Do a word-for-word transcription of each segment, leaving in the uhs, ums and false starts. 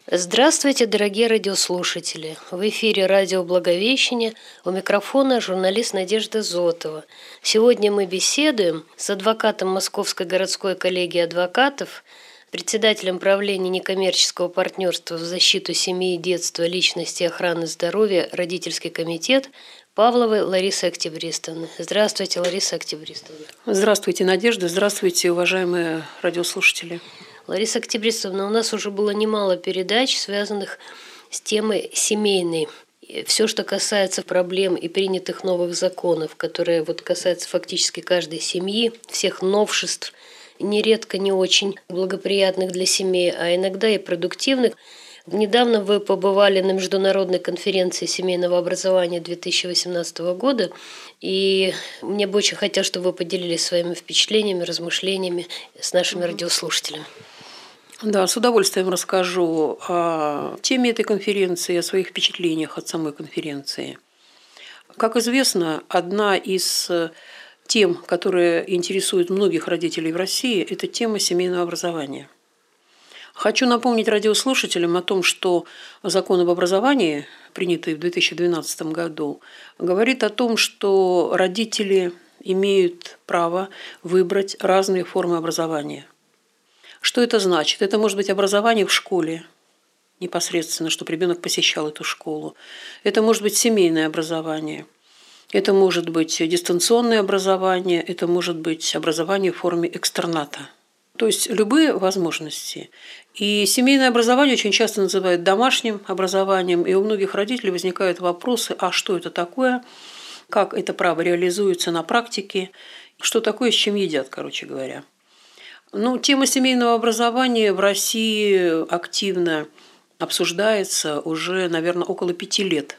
Здравствуйте, дорогие радиослушатели! В эфире радио «Благовещение», у микрофона журналист Надежда Зотова. Сегодня мы беседуем с адвокатом Московской городской коллегии адвокатов, председателем правления некоммерческого партнерства в защиту семьи, детства, личности и охраны здоровья «Родительский комитет» Павловой Ларисой Октябристовной. Здравствуйте, Лариса Октябристовна. Здравствуйте, Надежда. Здравствуйте, уважаемые радиослушатели. Лариса Октябристовна, у нас уже было немало передач, связанных с темой семейной. Все, что касается проблем и принятых новых законов, которые вот касаются фактически каждой семьи, всех новшеств, нередко не очень благоприятных для семей, а иногда и продуктивных. Недавно вы побывали на международной конференции семейного образования две тысячи восемнадцатого года, и мне бы очень хотелось, чтобы вы поделились своими впечатлениями, размышлениями с нашими радиослушателями. Да, с удовольствием расскажу о теме этой конференции, о своих впечатлениях от самой конференции. Как известно, одна из тем, которые интересуют многих родителей в России, это тема семейного образования. Хочу напомнить радиослушателям о том, что закон об образовании, принятый в две тысячи двенадцатом году, говорит о том, что родители имеют право выбрать разные формы образования. Что это значит? Это может быть образование в школе, непосредственно, чтобы ребенок посещал эту школу. Это может быть семейное образование. Это может быть дистанционное образование. Это может быть образование в форме экстерната. То есть любые возможности. И семейное образование очень часто называют домашним образованием. И у многих родителей возникают вопросы, а что это такое, как это право реализуется на практике, что такое, с чем едят, короче говоря. Ну, тема семейного образования в России активно обсуждается уже, наверное, около пяти лет.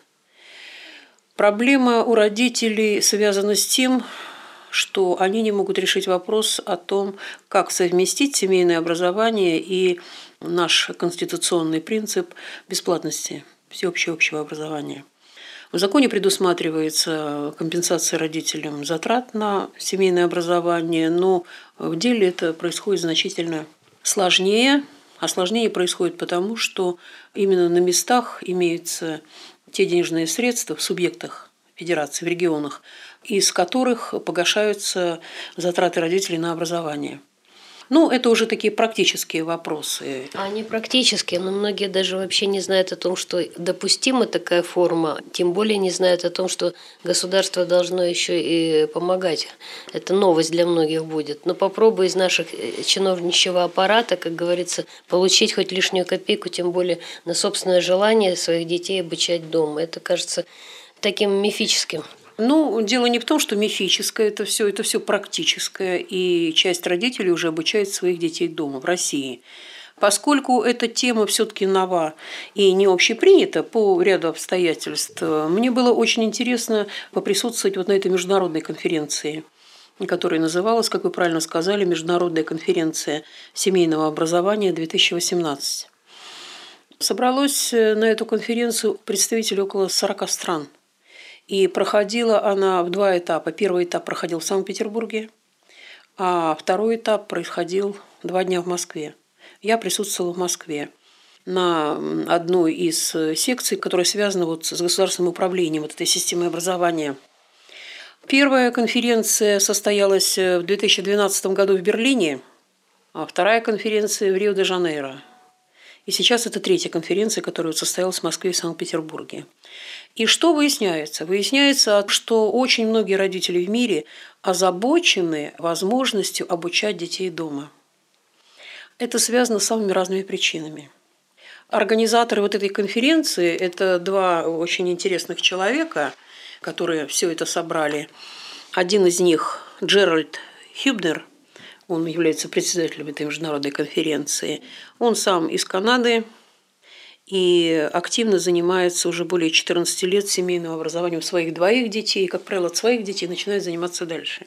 Проблема у родителей связана с тем, что они не могут решить вопрос о том, как совместить семейное образование и наш конституционный принцип бесплатности всеобщего общего образования. В законе предусматривается компенсация родителям затрат на семейное образование, но в деле это происходит значительно сложнее. Осложнение происходит потому, что именно на местах имеются те денежные средства в субъектах федерации, в регионах, из которых погашаются затраты родителей на образование. Ну, это уже такие практические вопросы. Они практические, но многие даже вообще не знают о том, что допустима такая форма, тем более не знают о том, что государство должно еще и помогать. Это новость для многих будет. Но попробуй из наших чиновничьего аппарата, как говорится, получить хоть лишнюю копейку, тем более на собственное желание своих детей обучать дома. Это кажется таким мифическим. Ну, дело не в том, что мифическое, это все, это все практическое, и часть родителей уже обучает своих детей дома в России. Поскольку эта тема все-таки нова и не общепринята по ряду обстоятельств, мне было очень интересно поприсутствовать вот на этой международной конференции, которая называлась, как вы правильно сказали, Международная конференция семейного образования две тысячи восемнадцать. Собралось на эту конференцию представителей около сорока стран. И проходила она в два этапа. Первый этап проходил в Санкт-Петербурге, а второй этап происходил два дня в Москве. Я присутствовала в Москве на одной из секций, которая связана вот с государственным управлением вот этой системой образования. Первая конференция состоялась в две тысячи двенадцатом году в Берлине, а вторая конференция в Рио-де-Жанейро. И сейчас это третья конференция, которая состоялась в Москве и Санкт-Петербурге. И что выясняется? Выясняется, что очень многие родители в мире озабочены возможностью обучать детей дома. Это связано с самыми разными причинами. Организаторы вот этой конференции – это два очень интересных человека, которые все это собрали. Один из них – Джеральд Хюбнер. Он является председателем этой международной конференции. Он сам из Канады и активно занимается уже более четырнадцати лет семейным образованием своих двоих детей. Как правило, от своих детей начинает заниматься дальше.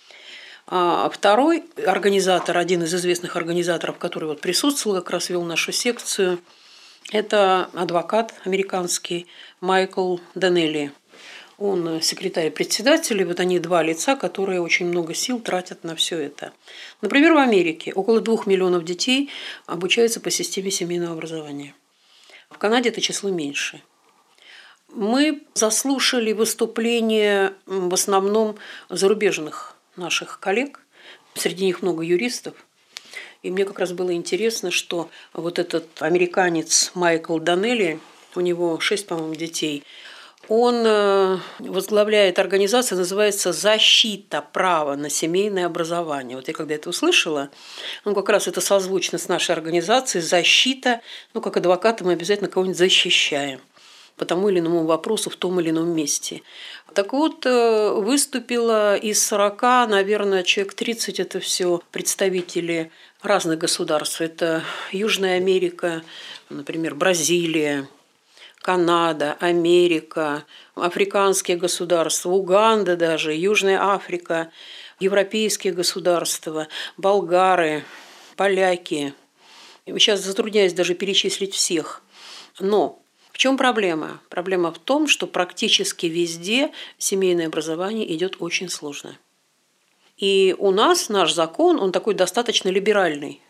А второй организатор, один из известных организаторов, который вот присутствовал, как раз вел нашу секцию, это адвокат американский Майкл Доннелли. Он секретарь председателя, вот они два лица, которые очень много сил тратят на все это. Например, в Америке около двух миллионов детей обучаются по системе семейного образования. В Канаде это число меньше. Мы заслушали выступления в основном зарубежных наших коллег. Среди них много юристов. И мне как раз было интересно, что вот этот американец Майкл Доннелли, у него шесть, по-моему, детей, он возглавляет организацию, называется «Защита права на семейное образование». Вот я когда это услышала, ну, как раз это созвучно с нашей организацией «Защита». Ну, как адвокаты мы обязательно кого-нибудь защищаем по тому или иному вопросу в том или ином месте. Так вот, выступило из сорока, наверное, человек тридцать – это все представители разных государств. Это Южная Америка, например, Бразилия, Канада, Америка, африканские государства, Уганда даже, Южная Африка, европейские государства, болгары, поляки. Сейчас затрудняюсь даже перечислить всех. Но в чем проблема? Проблема в том, что практически везде семейное образование идет очень сложно. И у нас наш закон, он такой достаточно либеральный.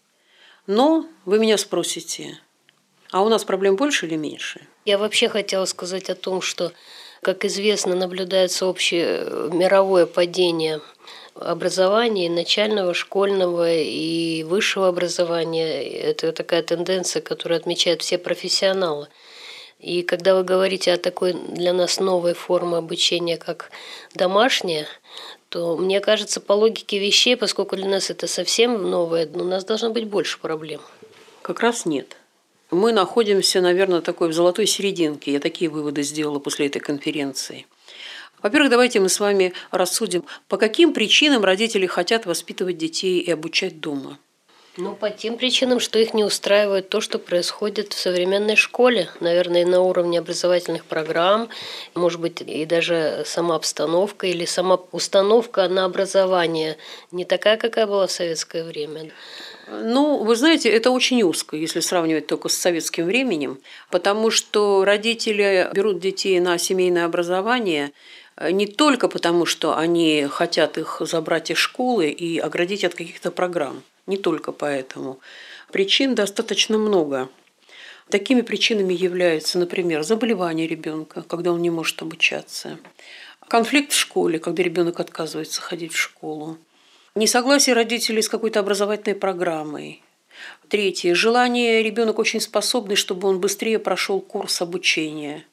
Но вы меня спросите, а у нас проблем больше или меньше? Я вообще хотела сказать о том, что, как известно, наблюдается общее мировое падение образования, начального, школьного и высшего образования. Это такая тенденция, которую отмечают все профессионалы. И когда вы говорите о такой для нас новой форме обучения, как домашняя, то, мне кажется, по логике вещей, поскольку для нас это совсем новое, у нас должно быть больше проблем. Как раз нет. Мы находимся, наверное, такой в золотой серединке. Я такие выводы сделала после этой конференции. Во-первых, давайте мы с вами рассудим, по каким причинам родители хотят воспитывать детей и обучать дома. Ну, по тем причинам, что их не устраивает то, что происходит в современной школе. Наверное, на уровне образовательных программ, может быть, и даже сама обстановка или сама установка на образование не такая, какая была в советское время. Ну, вы знаете, это очень узко, если сравнивать только с советским временем, потому что родители берут детей на семейное образование не только потому, что они хотят их забрать из школы и оградить от каких-то программ. Не только поэтому. Причин достаточно много. Такими причинами являются, например, заболевание ребенка, когда он не может обучаться, конфликт в школе, когда ребенок отказывается ходить в школу, несогласие родителей с какой-то образовательной программой. Третье. Желание, ребенок очень способный, чтобы он быстрее прошел курс обучения.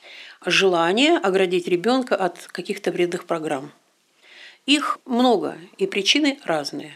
Желание оградить ребенка от каких-то вредных программ. Их много, и причины разные.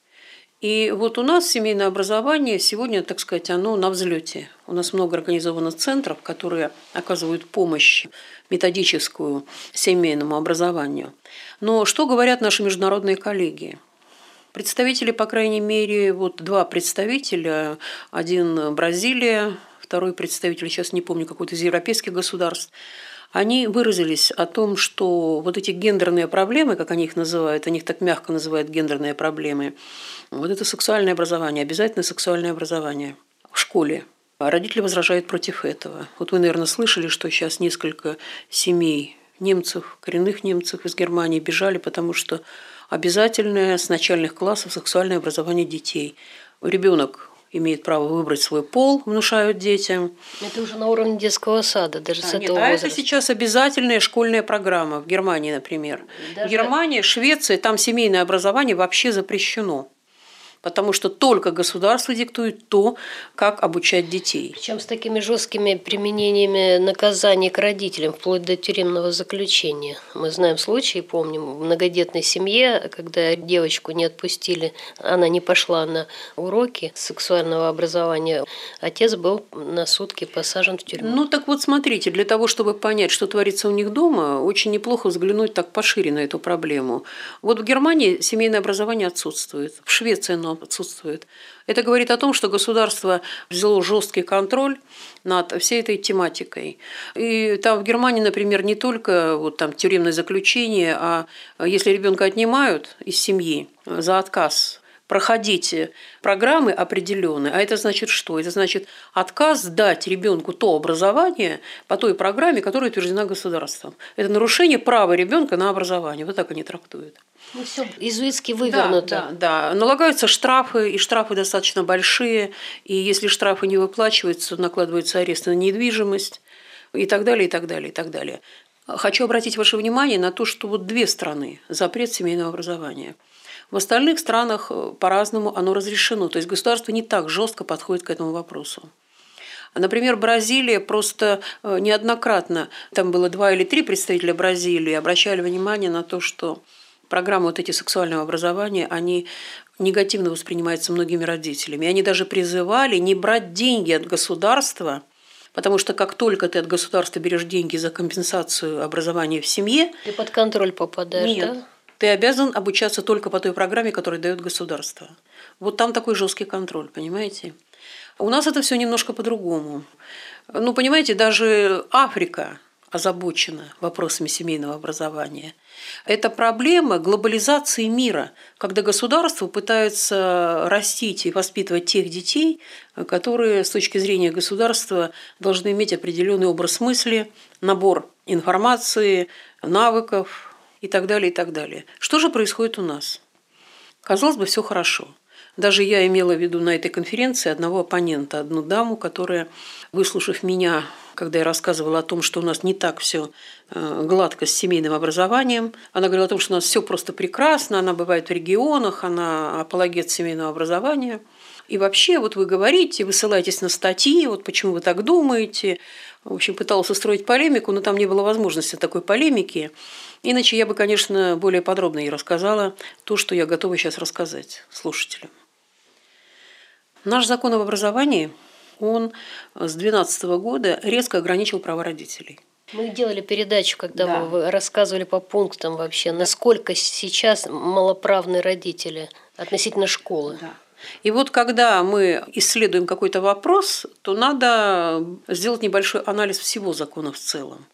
И вот у нас семейное образование сегодня, так сказать, оно на взлете. У нас много организовано центров, которые оказывают помощь методическую семейному образованию. Но что говорят наши международные коллеги? Представители, по крайней мере, вот два представителя, один Бразилия, второй представитель, сейчас не помню, какой-то из европейских государств, они выразились о том, что вот эти гендерные проблемы, как они их называют, они их так мягко называют гендерные проблемы, вот это сексуальное образование, обязательно сексуальное образование в школе. А родители возражают против этого. Вот вы, наверное, слышали, что сейчас несколько семей немцев, коренных немцев из Германии бежали, потому что обязательное с начальных классов сексуальное образование детей. Ребенок имеет право выбрать свой пол, внушают детям. Это уже на уровне детского сада, даже а, с этого нет, возраста. А это сейчас обязательная школьная программа в Германии, например. Даже... В Германии, Швеции, там семейное образование вообще запрещено. Потому что только государство диктует то, как обучать детей. Причем с такими жесткими применениями наказаний к родителям, вплоть до тюремного заключения. Мы знаем случаи, помним, в многодетной семье, когда девочку не отпустили, она не пошла на уроки сексуального образования, отец был на сутки посажен в тюрьму. Ну так вот смотрите, для того, чтобы понять, что творится у них дома, очень неплохо взглянуть так пошире на эту проблему. Вот в Германии семейное образование отсутствует, в Швеции оно отсутствует. Это говорит о том, что государство взяло жесткий контроль над всей этой тематикой. И там в Германии, например, не только вот там тюремное заключение, а если ребенка отнимают из семьи за отказ проходить программы определенные. А это значит что? Это значит отказ дать ребенку то образование по той программе, которая утверждена государством. Это нарушение права ребенка на образование. Вот так они трактуют. Ну, все иезуитски вывернуто. Да, да, да. Налагаются штрафы, и штрафы достаточно большие. И если штрафы не выплачиваются, накладывается арест на недвижимость и так далее, и так далее, и так далее. Хочу обратить ваше внимание на то, что вот две страны – запрет семейного образования. В остальных странах по-разному оно разрешено. То есть государство не так жестко подходит к этому вопросу. Например, Бразилия просто неоднократно, там было два или три представителя Бразилии, обращали внимание на то, что программы вот эти сексуального образования, они негативно воспринимаются многими родителями. И они даже призывали не брать деньги от государства, потому что как только ты от государства берешь деньги за компенсацию образования в семье… Ты под контроль попадаешь, нет, да? Ты обязан обучаться только по той программе, которую дает государство. Вот там такой жесткий контроль, понимаете? У нас это все немножко по-другому. Ну, понимаете, даже Африка озабочена вопросами семейного образования. Это проблема глобализации мира, когда государство пытается растить и воспитывать тех детей, которые с точки зрения государства должны иметь определенный образ мысли, набор информации, навыков и так далее, и так далее. Что же происходит у нас? Казалось бы, все хорошо. Даже я имела в виду на этой конференции одного оппонента, одну даму, которая, выслушав меня, когда я рассказывала о том, что у нас не так все гладко с семейным образованием, она говорила о том, что у нас все просто прекрасно, она бывает в регионах, она апологет семейного образования. И вообще, вот вы говорите, вы ссылаетесь на статьи, вот почему вы так думаете. В общем, пыталась устроить полемику, но там не было возможности такой полемики. Иначе я бы, конечно, более подробно ей рассказала то, что я готова сейчас рассказать слушателям. Наш закон об образовании, он с две тысячи двенадцатого года резко ограничил права родителей. Мы делали передачу, когда Да. вы рассказывали по пунктам вообще, насколько сейчас малоправны родители относительно школы. Да. И вот когда мы исследуем какой-то вопрос, то надо сделать небольшой анализ всего закона в целом,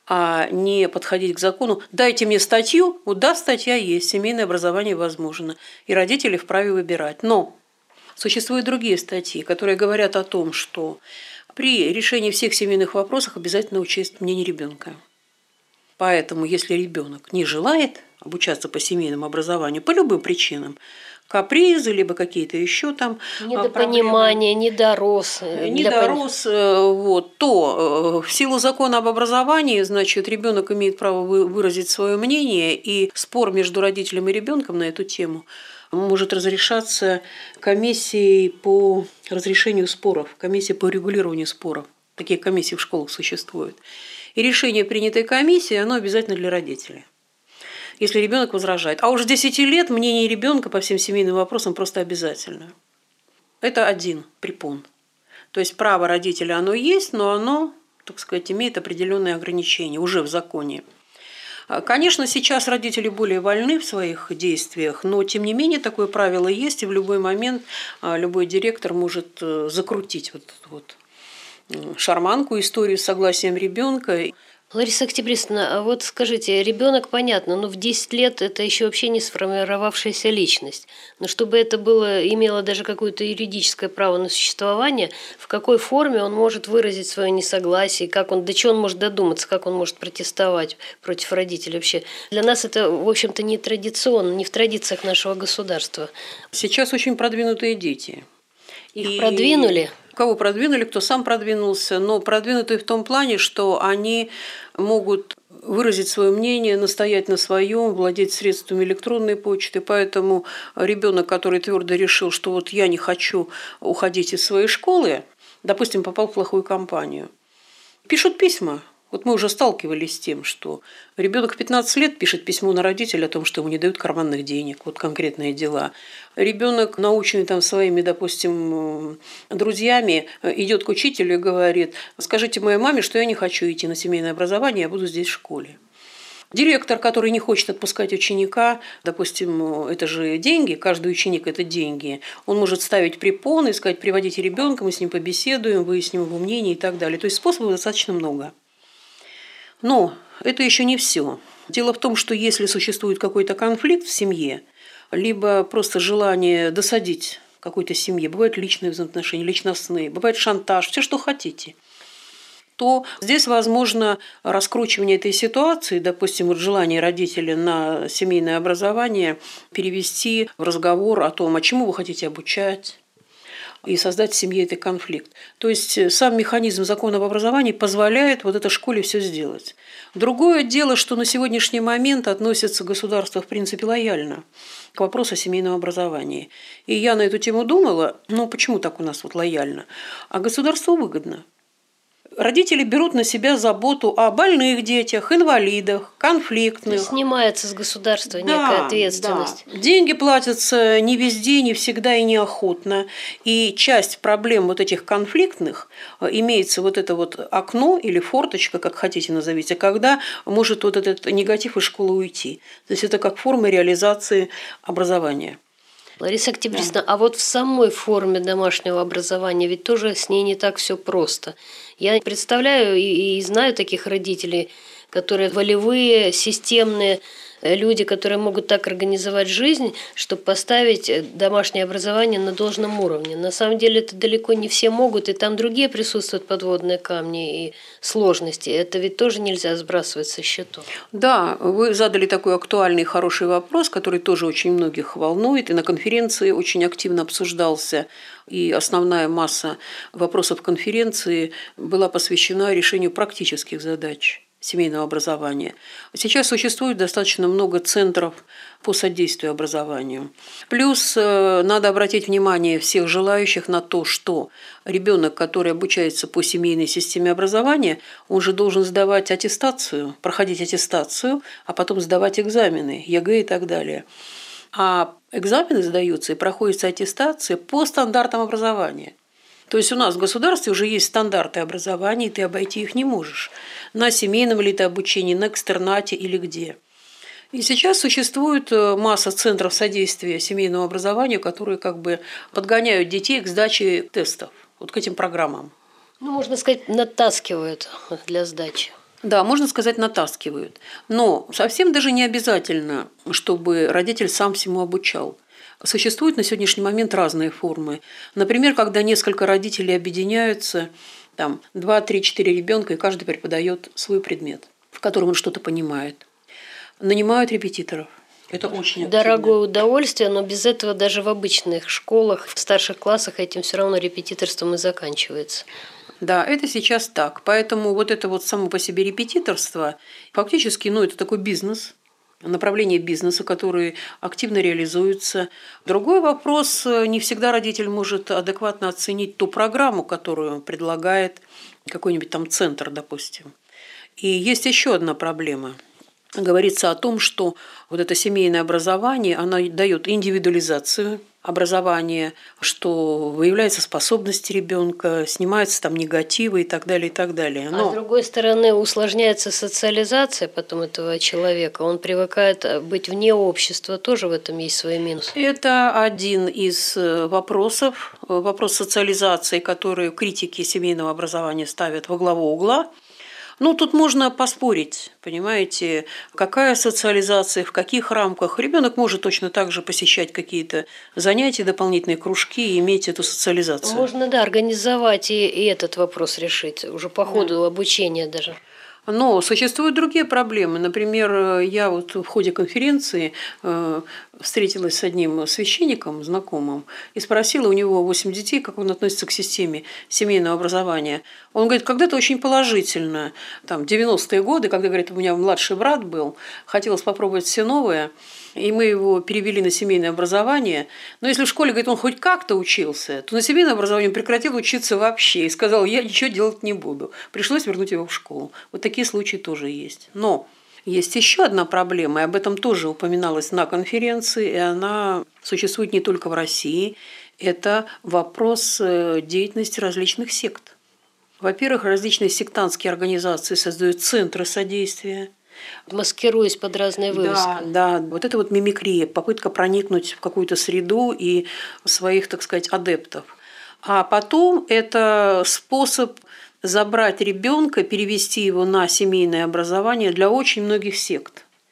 а не подходить к закону. Дайте мне статью, вот да, статья есть, семейное образование возможно, и родители вправе выбирать. Но существуют другие статьи, которые говорят о том, что при решении всех семейных вопросов обязательно учесть мнение ребенка. Поэтому, если ребенок не желает обучаться по семейному образованию по любым причинам, капризы, либо какие-то еще там недопонимание, недорос, не дорос, вот, то в силу закона об образовании, значит, ребенок имеет право выразить свое мнение, и спор между родителем и ребенком на эту тему может разрешаться комиссией по разрешению споров, комиссией по регулированию споров. Такие комиссии в школах существуют. И решение принятой комиссии, оно обязательно для родителей, если ребенок возражает. А уж с десяти лет мнение ребенка по всем семейным вопросам просто обязательно. Это один препон. То есть право родителя оно есть, но оно, так сказать, имеет определенные ограничения уже в законе. Конечно, сейчас родители более вольны в своих действиях, но тем не менее такое правило есть, и в любой момент любой директор может закрутить вот эту вот шарманку, историю с согласием ребенка. Лариса Октябристовна, а вот скажите, ребенок, понятно, но в десять лет это еще вообще не сформировавшаяся личность. Но чтобы это было, имело даже какое-то юридическое право на существование, в какой форме он может выразить свое несогласие, как он, до чего он может додуматься, как он может протестовать против родителей вообще. Для нас это, в общем-то, не традиционно, не в традициях нашего государства. Сейчас очень продвинутые дети. Их И продвинули? Кого продвинули, кто сам продвинулся, но продвинутые в том плане, что они могут выразить свое мнение, настоять на своем, владеть средствами электронной почты. Поэтому ребенок, который твердо решил, что вот я не хочу уходить из своей школы, допустим, попал в плохую компанию, пишут письма. Вот мы уже сталкивались с тем, что ребенок в пятнадцать лет пишет письмо на родителей о том, что ему не дают карманных денег, вот конкретные дела. Ребенок, наученный там своими, допустим, друзьями, идет к учителю и говорит: скажите моей маме, что я не хочу идти на семейное образование, я буду здесь в школе. Директор, который не хочет отпускать ученика, допустим, это же деньги, каждый ученик – это деньги, он может ставить препоны, сказать: приводите ребенка, мы с ним побеседуем, выясним его мнение и так далее. То есть способов достаточно много. Но это еще не все. Дело в том, что если существует какой-то конфликт в семье, либо просто желание досадить какой-то семье, бывают личные взаимоотношения, личностные, бывает шантаж, все, что хотите, то здесь возможно раскручивание этой ситуации, допустим, вот желание родителя на семейное образование перевести в разговор о том, а чему вы хотите обучать, и создать в семье этот конфликт. То есть сам механизм закона об образовании позволяет вот этой школе все сделать. Другое дело, что на сегодняшний момент относится государство в принципе лояльно к вопросу о семейном образовании. И я на эту тему думала, ну почему так у нас вот лояльно? А государству выгодно. Родители берут на себя заботу о больных детях, инвалидах, конфликтных. Снимается с государства некая Да, ответственность. да. Деньги платятся не везде, не всегда и неохотно. И часть проблем вот этих конфликтных имеется вот это вот окно или форточка, как хотите назовите, когда может вот этот негатив из школы уйти. То есть это как форма реализации образования. Лариса Октябрисовна, да. А вот в самой форме домашнего образования ведь тоже с ней не так все просто. Я представляю и, и знаю таких родителей, которые волевые, системные люди, которые могут так организовать жизнь, чтобы поставить домашнее образование на должном уровне. На самом деле это далеко не все могут, и там другие присутствуют подводные камни и сложности. Это ведь тоже нельзя сбрасывать со счетов. Да, вы задали такой актуальный, хороший вопрос, который тоже очень многих волнует, и на конференции очень активно обсуждался. И основная масса вопросов конференции была посвящена решению практических задач семейного образования. Сейчас существует достаточно много центров по содействию образованию. Плюс надо обратить внимание всех желающих на то, что ребенок, который обучается по семейной системе образования, он же должен сдавать аттестацию, проходить аттестацию, а потом сдавать экзамены, ЕГЭ и так далее. А экзамены сдаются и проходится аттестация по стандартам образования. То есть у нас в государстве уже есть стандарты образования, и ты обойти их не можешь. На семейном ли ты обучении, на экстернате или где. И сейчас существует масса центров содействия семейному образованию, которые как бы подгоняют детей к сдаче тестов, вот к этим программам. Ну, можно сказать, натаскивают для сдачи. Да, можно сказать, натаскивают. Но совсем даже не обязательно, чтобы родитель сам всему обучал. Существуют на сегодняшний момент разные формы. Например, когда несколько родителей объединяются, там два, три, четыре ребенка, и каждый преподает свой предмет, в котором он что-то понимает. Нанимают репетиторов. Это очень активно. Дорогое удовольствие, но без этого даже в обычных школах, в старших классах этим все равно репетиторством и заканчивается. Да, это сейчас так. Поэтому вот это вот само по себе репетиторство, фактически, ну, это такой бизнес, направление бизнеса, которые активно реализуются. Другой вопрос, не всегда родитель может адекватно оценить ту программу, которую предлагает какой-нибудь там центр, допустим. И есть еще одна проблема. Говорится о том, что вот это семейное образование, оно дает индивидуализацию образования, что выявляются способности ребенка, снимаются там негативы и так далее, и так далее. Но... А с другой стороны, усложняется социализация потом этого человека. Он привыкает быть вне общества, тоже в этом есть свои минусы. Это один из вопросов, вопрос социализации, который критики семейного образования ставят во главу угла. Ну, тут можно поспорить, понимаете, какая социализация, в каких рамках. Ребенок может точно так же посещать какие-то занятия, дополнительные кружки и иметь эту социализацию. Можно, да, организовать и, и этот вопрос решить, уже по ходу да. обучения даже. Но существуют другие проблемы. Например, я вот в ходе конференции встретилась с одним священником, знакомым, и спросила у него восемь детей, как он относится к системе семейного образования. Он говорит, когда-то очень положительно, там, девяностые годы, когда, говорит, у меня младший брат был, хотелось попробовать все новое, и мы его перевели на семейное образование. Но если в школе, говорит, он хоть как-то учился, то на семейное образование он прекратил учиться вообще и сказал, я ничего делать не буду. Пришлось вернуть его в школу. Вот такие случаи тоже есть. Но есть еще одна проблема, и об этом тоже упоминалось на конференции, и она существует не только в России. Это вопрос деятельности различных сект. Во-первых, различные сектантские организации создают центры содействия. Маскируясь под разные вывески. Да, да, вот это вот мимикрия, попытка проникнуть в какую-то среду и своих, так сказать, адептов. А потом это способ забрать ребенка, перевести его на семейное образование для очень многих сект.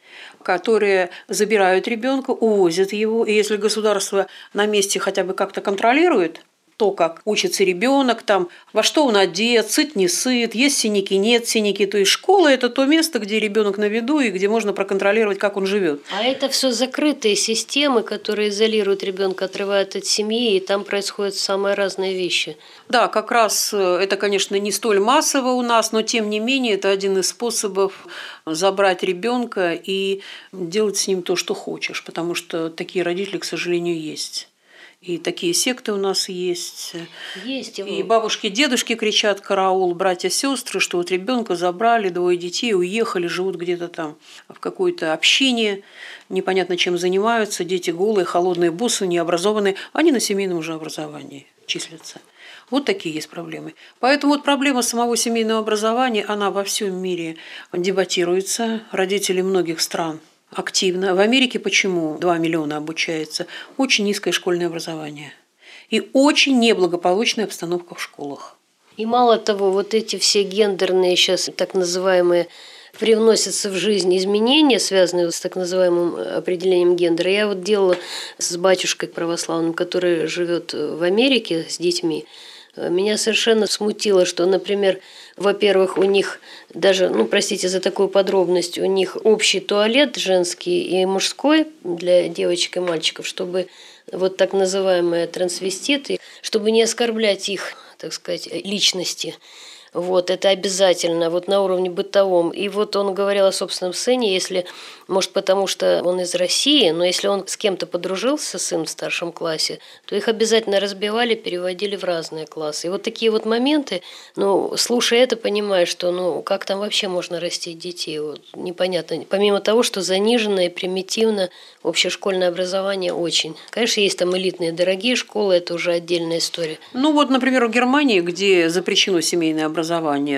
которые забирают ребенка, увозят его, и если государство на месте хотя бы как-то контролирует то, как учится ребенок, там, во что он одет, сыт, не сыт, есть синяки, нет синяки. То есть школа – это то место, где ребенок на виду и где можно проконтролировать, как он живет. А это все закрытые системы, которые изолируют ребенка, отрывают от семьи, и там происходят самые разные вещи. Да, как раз это, конечно, не столь массово у нас, но тем не менее это один из способов забрать ребенка и делать с ним то, что хочешь, потому что такие родители, к сожалению, есть. И такие секты у нас есть. Есть его. И бабушки, дедушки кричат караул, братья, сестры, что вот ребенка забрали, двое детей, уехали, живут где-то там в какой-то общине, непонятно чем занимаются, дети голые, холодные, боссы, необразованные, они на семейном уже образовании числятся. Вот такие есть проблемы. Поэтому вот проблема самого семейного образования, она во всем мире дебатируется. Родители многих стран активно. В Америке почему два миллиона обучается? Очень низкое школьное образование. И очень неблагополучная обстановка в школах. И мало того, вот эти все гендерные сейчас так называемые привносятся в жизнь изменения, связанные с так называемым определением гендера. Я вот делала с батюшкой православным, который живет в Америке с детьми. Меня совершенно смутило, что, например, во-первых, у них даже, ну, простите за такую подробность, у них общий туалет женский и мужской для девочек и мальчиков, чтобы вот так называемые трансвеститы, чтобы не оскорблять их, так сказать, личности. Вот, это обязательно, вот на уровне бытовом. И вот он говорил о собственном сыне, если, может, потому что он из России, но если он с кем-то подружился, сын в старшем классе, то их обязательно разбивали, переводили в разные классы. И вот такие вот моменты, ну, слушая это, понимаешь, что, ну, как там вообще можно растить детей, вот, непонятно. Помимо того, что занижено и примитивно общешкольное образование очень. Конечно, есть там элитные дорогие школы, это уже отдельная история. Ну вот, например, в Германии, где запрещено семейное образование,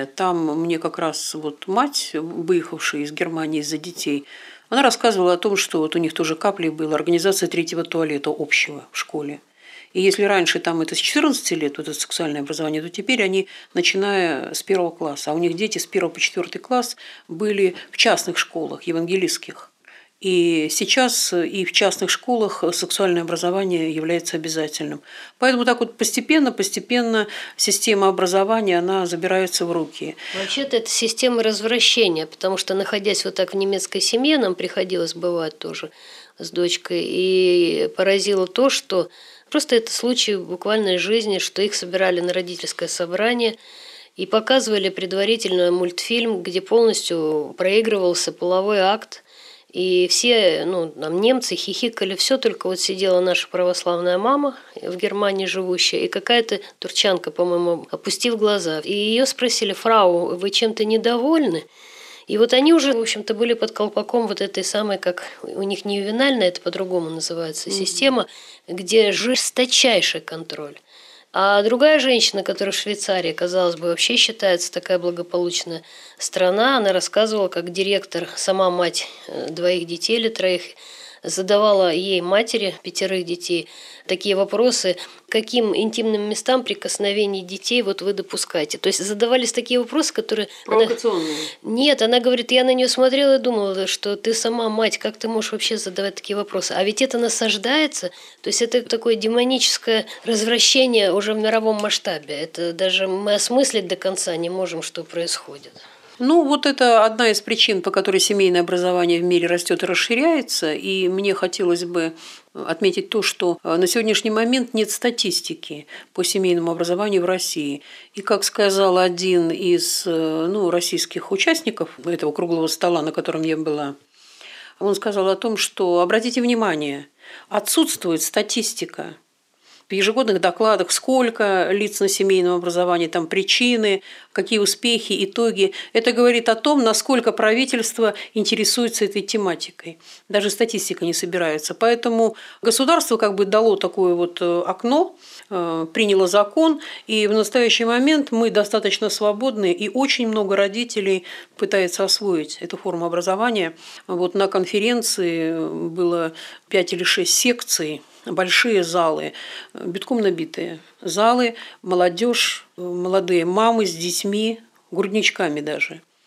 там мне как раз вот мать, выехавшая из Германии из-за детей, она рассказывала о том, что вот у них тоже каплей была организация третьего туалета общего в школе. И если раньше там это с четырнадцати лет, вот это сексуальное образование, то теперь они, начиная с первого класса, а у них дети с первого по четвертый класс были в частных школах, евангелистских. И сейчас и в частных школах сексуальное образование является обязательным. Поэтому так вот постепенно, постепенно система образования, она забирается в руки. Вообще-то это система развращения, потому что, находясь вот так в немецкой семье, нам приходилось бывать тоже с дочкой, и поразило то, что просто это случай буквальной жизни, что их собирали на родительское собрание и показывали предварительно мультфильм, где полностью проигрывался половой акт. И все, ну, там немцы хихикали, все, только вот сидела наша православная мама в Германии живущая, и какая-то турчанка, по-моему, опустив глаза. И ее спросили: фрау, вы чем-то недовольны? И вот они уже, в общем-то, были под колпаком вот этой самой, как у них не ювенальная, это по-другому называется, система, где жесточайший контроль. А другая женщина, которая в Швейцарии, казалось бы, вообще считается такая благополучная страна, она рассказывала, как директор, сама мать двоих детей или троих, задавала ей, матери пятерых детей, такие вопросы, каким интимным местам прикосновений детей вот вы допускаете. То есть задавались такие вопросы, которые... Провокационные. Она... Нет, она говорит, я на нее смотрела и думала, что ты сама мать, как ты можешь вообще задавать такие вопросы? А ведь это насаждается, то есть это такое демоническое развращение уже в мировом масштабе. Это даже мы осмыслить до конца не можем, что происходит. Ну, вот это одна из причин, по которой семейное образование в мире растет и расширяется. И мне хотелось бы отметить то, что на сегодняшний момент нет статистики по семейному образованию в России. И, как сказал один из ну, российских участников этого круглого стола, на котором я была, он сказал о том, что, обратите внимание, отсутствует статистика в ежегодных докладах, сколько лиц на семейном образовании, там причины, какие успехи, итоги. Это говорит о том, насколько правительство интересуется этой тематикой. Даже статистика не собирается. Поэтому государство как бы дало такое вот окно, приняло закон, и в настоящий момент мы достаточно свободны, и очень много родителей пытается освоить эту форму образования. Вот на конференции было пять или шесть секций, большие залы, битком набитые залы, молодежь, молодые мамы с детьми, грудничками даже.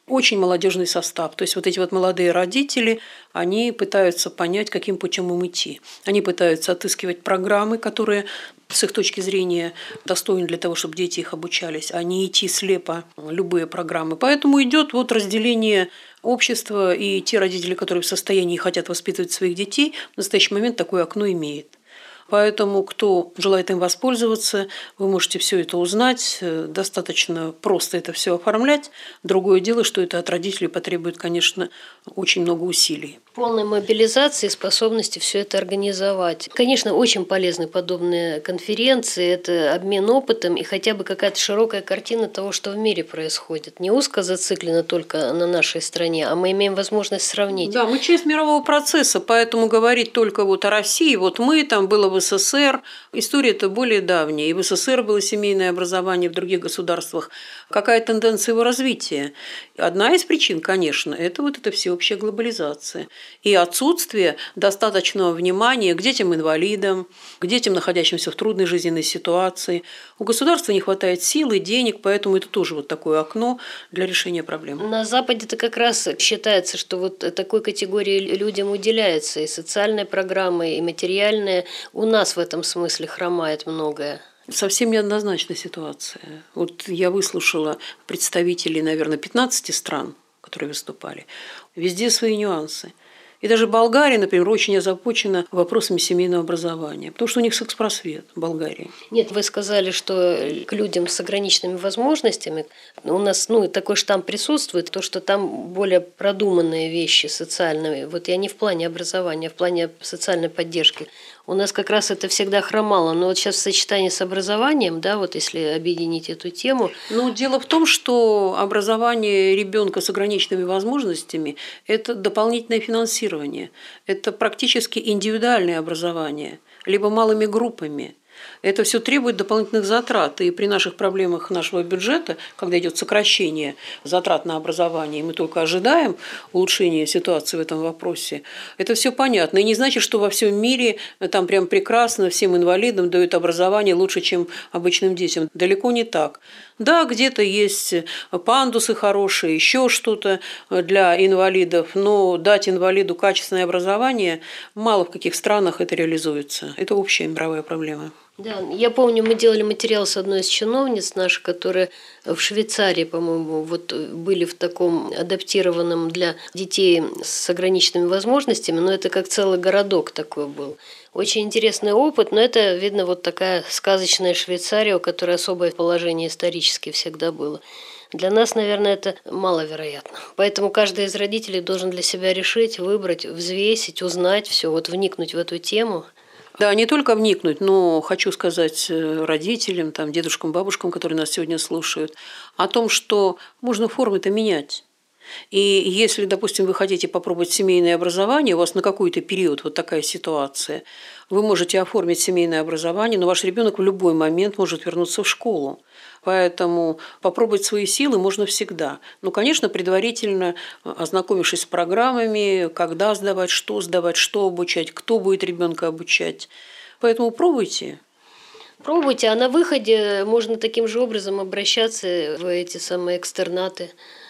очень молодежный состав. То есть вот эти вот молодые родители, они пытаются понять, каким путем им идти. Они пытаются отыскивать программы, которые с их точки зрения достойны для того, чтобы дети их обучались, а не идти слепо в любые программы. Поэтому идет вот разделение общества, и те родители, которые в состоянии и хотят воспитывать своих детей, в настоящий момент такое окно имеет. Поэтому, кто желает им воспользоваться, вы можете все это узнать. Достаточно просто это все оформлять. Другое дело, что это от родителей потребует, конечно, очень много усилий. Полной мобилизации, способности все это организовать. Конечно, очень полезны подобные конференции, это обмен опытом и хотя бы какая-то широкая картина того, что в мире происходит. Не узко зациклено только на нашей стране, а мы имеем возможность сравнить. Да, мы часть мирового процесса, поэтому говорить только вот о России, вот мы, там было в СССР, история-то более давняя, и в СССР было семейное образование, в других государствах. Какая тенденция его развития? Одна из причин, конечно, это вот эта всеобщая глобализация и отсутствие достаточного внимания к детям-инвалидам, к детям, находящимся в трудной жизненной ситуации. У государства не хватает сил и денег, поэтому это тоже вот такое окно для решения проблем. На Западе-то как раз считается, что вот такой категории людям уделяется и социальная программа, и материальная. У нас в этом смысле хромает многое. Совсем неоднозначная ситуация. Вот я выслушала представителей, наверное, пятнадцати стран, которые выступали. Везде свои нюансы. И даже Болгария, например, очень озабочена вопросами семейного образования, потому что у них секс-просвет в Болгарии. Нет, вы сказали, что к людям с ограниченными возможностями у нас ну, такой штамп присутствует, то, что там более продуманные вещи социальные. Вот я не в плане образования, а в плане социальной поддержки. У нас как раз это всегда хромало, но вот сейчас в сочетании с образованием, да, вот если объединить эту тему. Ну, дело в том, что образование ребенка с ограниченными возможностями – это дополнительное финансирование, это практически индивидуальное образование, либо малыми группами. Это все требует дополнительных затрат. И при наших проблемах нашего бюджета, когда идет сокращение затрат на образование, и мы только ожидаем улучшения ситуации в этом вопросе, это все понятно. И не значит, что во всем мире там прям прекрасно всем инвалидам дают образование лучше, чем обычным детям. Далеко не так. Да, где-то есть пандусы хорошие, еще что-то для инвалидов, но дать инвалиду качественное образование мало в каких странах это реализуется. Это общая мировая проблема. Да, я помню, мы делали материал с одной из чиновниц наших, которые в Швейцарии, по-моему, вот были в таком адаптированном для детей с ограниченными возможностями, но это как целый городок такой был. Очень интересный опыт, но это, видно, вот такая сказочная Швейцария, у которой особое положение исторически всегда было. Для нас, наверное, это маловероятно. Поэтому каждый из родителей должен для себя решить, выбрать, взвесить, узнать все, вот вникнуть в эту тему. Да, не только вникнуть, но хочу сказать родителям, там, дедушкам, бабушкам, которые нас сегодня слушают, о том, что можно формы-то менять. И если, допустим, вы хотите попробовать семейное образование, у вас на какой-то период вот такая ситуация, вы можете оформить семейное образование, но ваш ребенок в любой момент может вернуться в школу. Поэтому попробовать свои силы можно всегда. Ну, конечно, предварительно ознакомившись с программами, когда сдавать, что сдавать, что обучать, кто будет ребенка обучать. Поэтому пробуйте. Пробуйте, а на выходе можно таким же образом обращаться в эти самые экстернаты.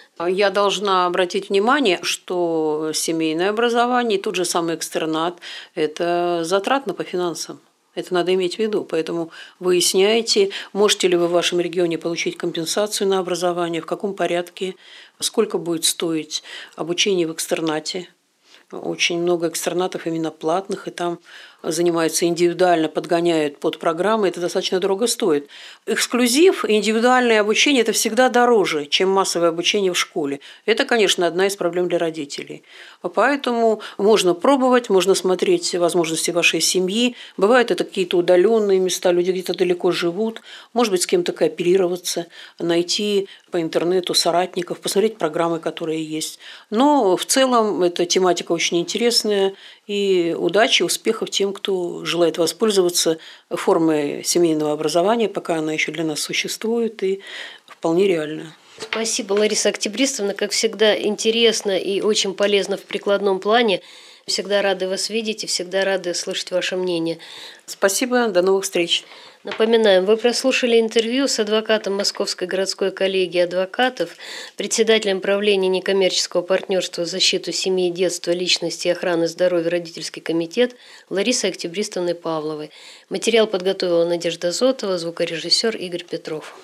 Я должна обратить внимание, что семейное образование и тот же самый экстернат – это затратно по финансам. Это надо иметь в виду. Поэтому выясняйте, можете ли вы в вашем регионе получить компенсацию на образование, в каком порядке, сколько будет стоить обучение в экстернате. Очень много экстернатов именно платных, и там занимаются индивидуально, подгоняют под программы, это достаточно дорого стоит. Эксклюзив, индивидуальное обучение – это всегда дороже, чем массовое обучение в школе. Это, конечно, одна из проблем для родителей. Поэтому можно пробовать, можно смотреть возможности вашей семьи. Бывают это какие-то удаленные места, люди где-то далеко живут, может быть, с кем-то кооперироваться, найти по интернету соратников, посмотреть программы, которые есть. Но в целом эта тематика очень интересная, и удачи, успехов тем, кто желает воспользоваться формой семейного образования, пока она еще для нас существует и вполне реальна. Спасибо, Лариса Октябристовна. Как всегда, интересно и очень полезно в прикладном плане. Всегда рады вас видеть и всегда рады слышать ваше мнение. Спасибо, до новых встреч. Напоминаем, вы прослушали интервью с адвокатом Московской городской коллегии адвокатов, председателем правления некоммерческого партнерства в защиту семьи, детства, личности и охраны здоровья родительский комитет Ларисой Октябристовной Павловой. Материал подготовила Надежда Зотова, звукорежиссер Игорь Петров.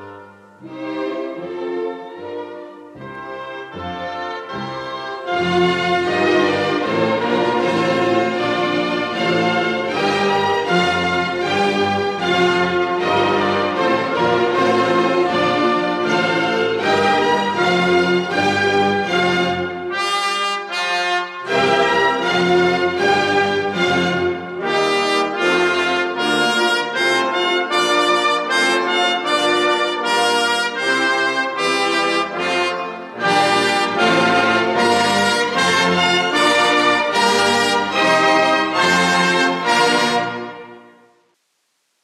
Thank you.